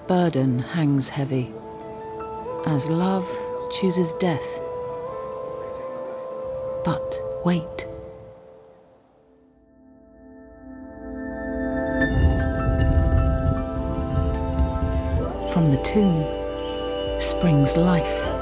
burden hangs heavy, as love chooses death. But wait. From the tomb springs life.